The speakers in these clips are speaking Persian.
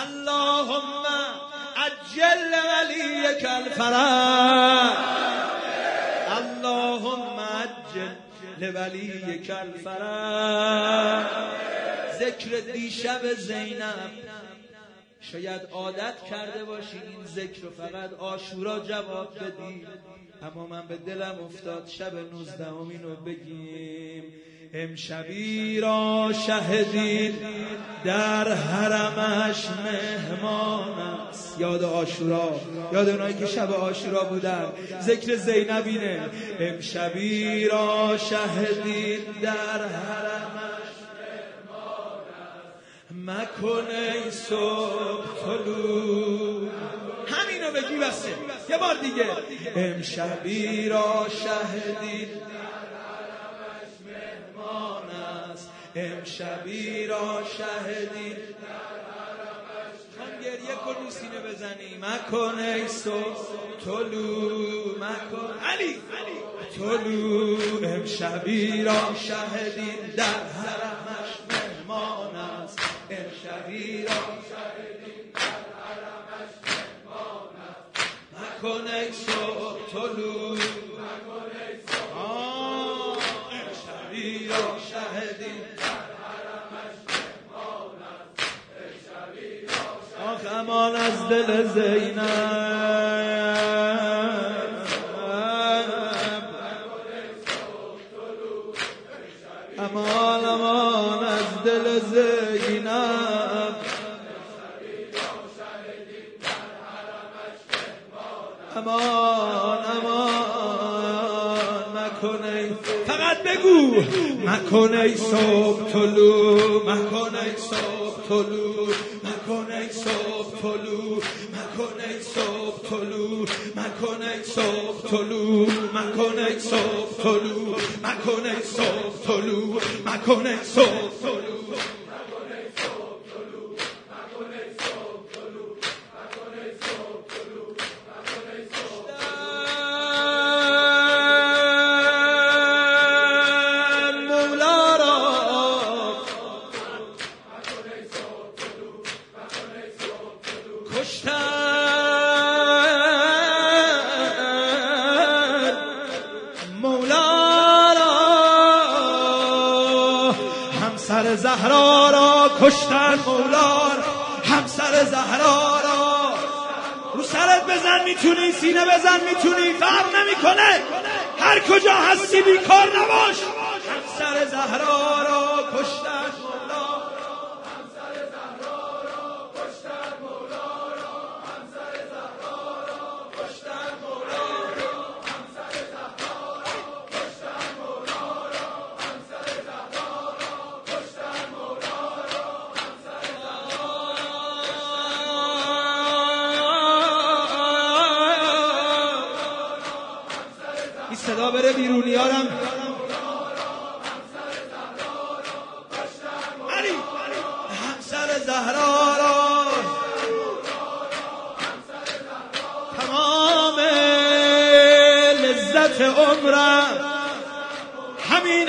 اللهم عجل ولیک الفرج، اللهم عجل لولیک الفرج. ذکر دیشب زینب، شاید عادت کرده باشی این ذکر رو فقط عاشورا جواب بدی، اما من به دلم افتاد شب 19 رو بگیم. امشبی را شهدید در حرمش مهمان است. یاد عاشورا، یاد اونایی که شب عاشورا بودن. ذکر زینب اینه: امشبی را شهدید در حرمش مهمان است، مکن ای صبح طلوع. همینو بگی بسه. یه بار دیگه: امشبی را شهدید امشبی را شهدی. خان گریه کن سینه بزنی. مکن ای صبح طلوع، مکن علی طلوع. امشبی را شهدی در حرمش مهمان است، امشبی را شهدی در حرمش مهمان است، مکن ای صبح طلوع، مکن ای صبح. امشبی را شهدی امان از دل زینب، امان امان از دل زینب، امان امان مکن ای. فقط بگو: مکن ای صبح طلوع، مکن ای صبح طلوع، مکن ای صبح طلوع، مکن ای صبح طلوع، مکن ای صبح طلوع، مکن ای صبح طلوع، مکن ای صبح طلوع، مکن ای صبح طلوع. همسر زهرا را کشتن، مولا همسر زهرا را. رو سرت بزن میتونی، سینه بزن میتونی، فرق نمیکنه، هر کجا هستی بیکار نباش. همسر زهرا را کشتن، مولا همسر زهرا را کشتن، مولا همسر زهرا را کشتن، مولا همسر زهرا را کشتن، مولا همسر زهرا را کشتن، مولا همسر زهرا. این صدا بره بیرونیارم. زهرا را تمام لذت عمرم همین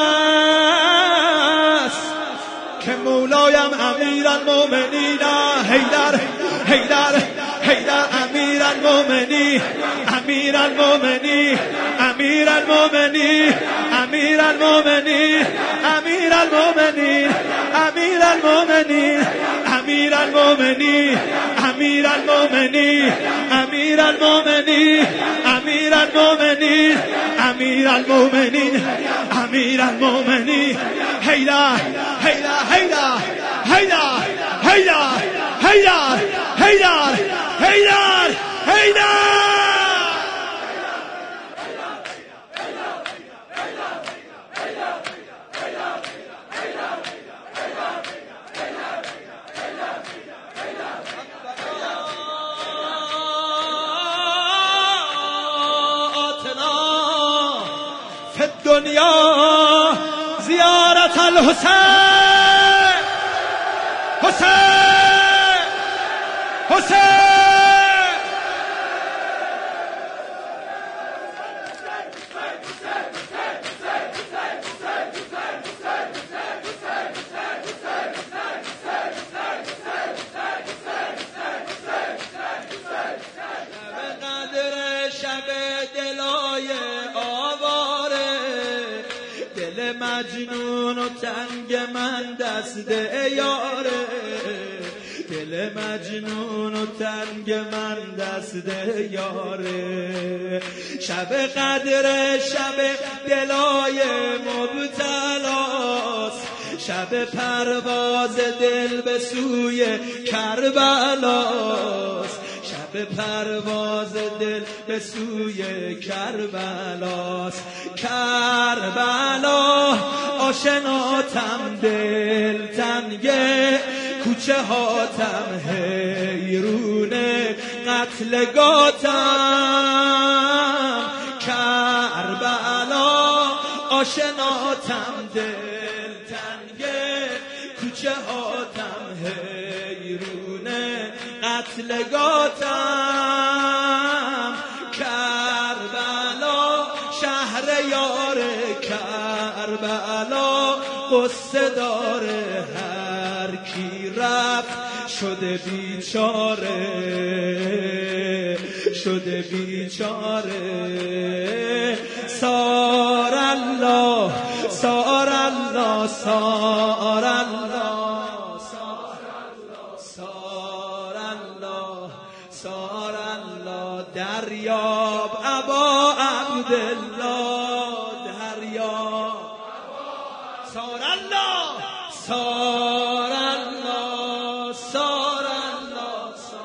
است که مولایم امیرالمومنین حیدر حیدر حیدر امیرالمومنین امیرالمومنین امیرالمومنین امیرالمومنین امیرالمومنین امیرالمومنین امیرالمومنین امیرالمومنین امیرالمومنین امیرالمومنین امیرالمومنین امیرالمومنین حیدر حیدر حیدر حیدر حیدر حیدر حیدر حیدر حیدر. دنیا زیارت الحسین حسین حسین. مجنون و تنگ من دست یاره، دل مجنون و تنگ من دست یاره. شب قدر شب دلای مبتلاست، شب پرواز دل به سوی کربلاست، شب پرواز دل به سوی کربلاست. کربلا آشناتم دل تنگه، کوچه هاتم حیرونه قتلگاتم. کربلا آشناتم دل تنگه، کوچه هاتم حیرونه قتلگاتم. کربلا شهر یار کربلا، قصه داره هر کی رفت شده بیچاره، شده بیچاره. سار الله سار الله سار الله سار الله سار الله. دریاب ابا عبدالله، دریاب سار الله سار الله سار الله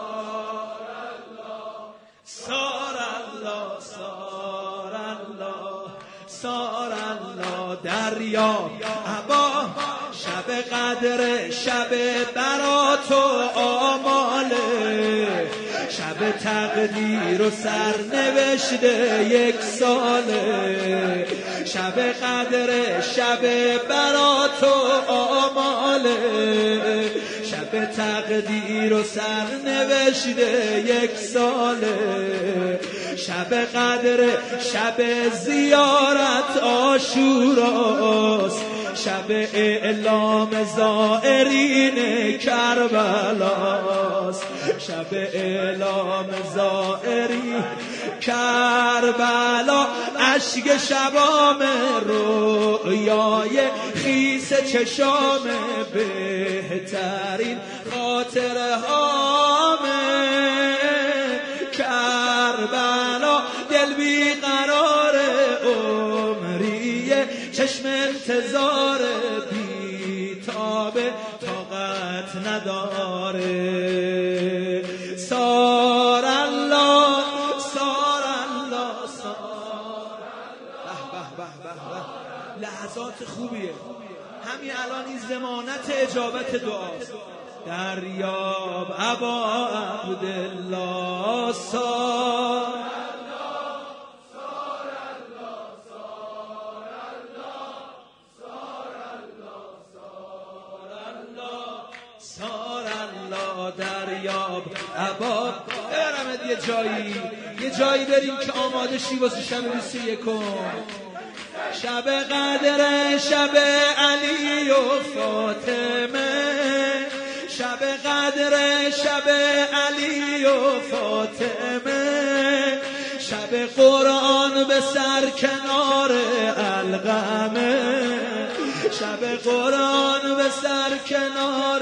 سار الله سار الله سار الله. دریاب ابا شب قدر شب برات و آماله، شب تقدیر و سرنوشته یک ساله. شب قدر شب برات و آماله، شب تقدیر و سرنوشته یک ساله. شب قدر شب زیارت عاشوراست، شب اعلام زائرین کربلاست، شب اعلام زائرین کربلا. اشک شبام رویای خیس چشام بهترین خاطره هامه. کربلا دل بیقرار عمریه، چشم انتظار بیتابه طاقت نداره. سار الله سار الله سار الله. به به به به، لحظات خوبیه. همین الان این ضمانت اجابت دعاست. دریاب ابا عبدالله سار سار الله. دریاب ابا برمد یه جایی بریم که آماده شی واسه شب 21. شب قدر شب علی و فاطمه، شب قدر شب علی و فاطمه. شب قرآن به سر کنار القمه، شب قرآن به سر کنار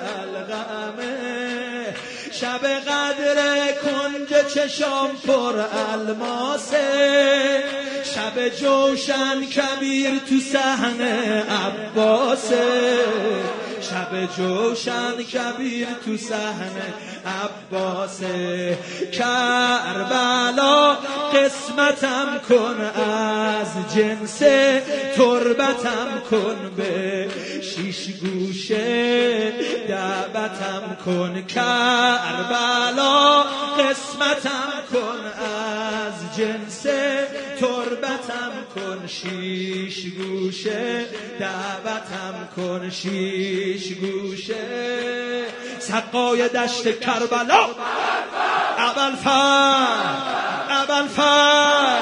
القمه. شب قدر کنج چشام پر الماسه، شب جوشن کبیر تو صحنه عباسه، شب جوشن کبیر تو صحنه عباسه. کربلا قسمتم کن از جنس تربتم کن، به شیش گوشه دعوتم کن. کربلا قسمتم کن از جنس تربتم کن، شیش گوشه دعوتم کن، شیش گوشه. سقای دشت کربلا ابوالفضل ابوالفضل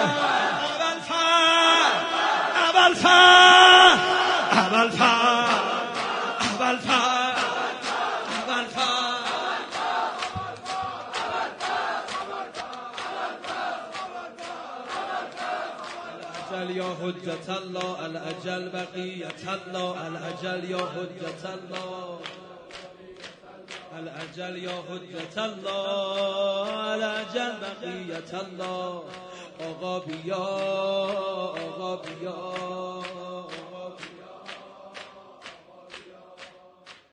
ابوالفضل ابوالفضل ابوالفضل الاجل یا حجت الله الاجل بقیت الله الاجل یا حجت الله الاجل یا حجت الله الاجل بقیت الله آقا بیا آقا بیا